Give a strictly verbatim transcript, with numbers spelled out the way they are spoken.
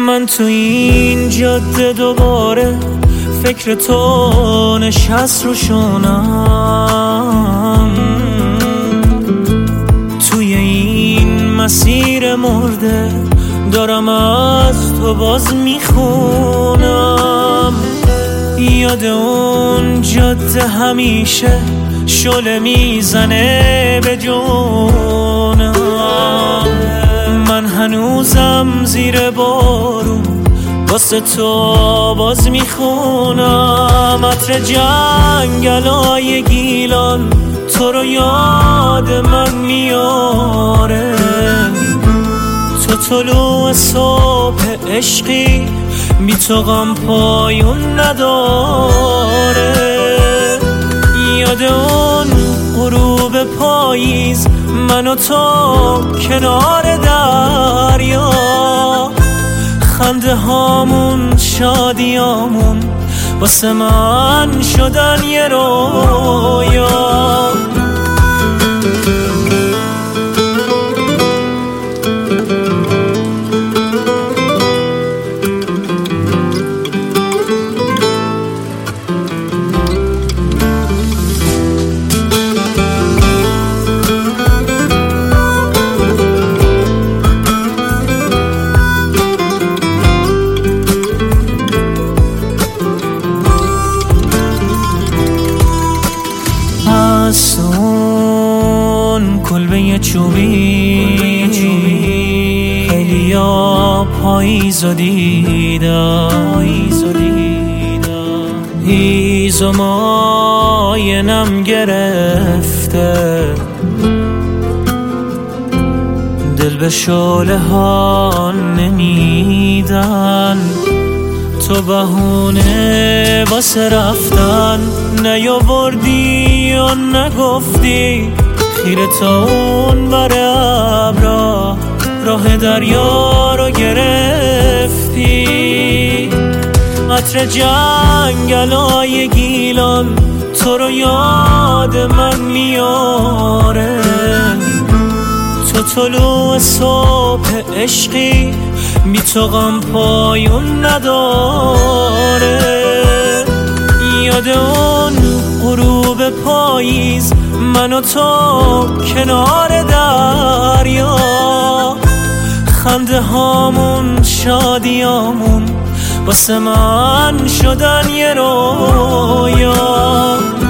من تو این جاده دوباره فکر تو نشست رو شونم، توی این مسیر مرده دارم از تو باز میخونم. یاد اون جاده همیشه شعله میزنه به جونم، من هنوزم زیر بارون واسه تو باز میخونم. عطر جنگلای گیلان تو رو یاد من میاره، تو طلوع صبح عشقی بی تو غم پایون نداره. یاد اون غروب پاییز من و تو کنار دریا، خنده هامون شادیامون واسه من شدن یه رویا. اون کلبه چوبی خیلی ها پاییز و دیدن، هیز و مایه نم گرفته، دل به شعله ها نمیدن. تو بهونه واسه رفتن نیاوردی و نگفتی، خیره تا اون بر ابرا راه دریا رو گرفتی. عطر جنگلای گیلان تو رو یاد من میاره، تو طلوع صبح عشقی بی تو غم پایون نداره. یاد اون غروب پاییز من و تو کنار دریا، خنده هامون شادیامون واسه من شدن یه رویا.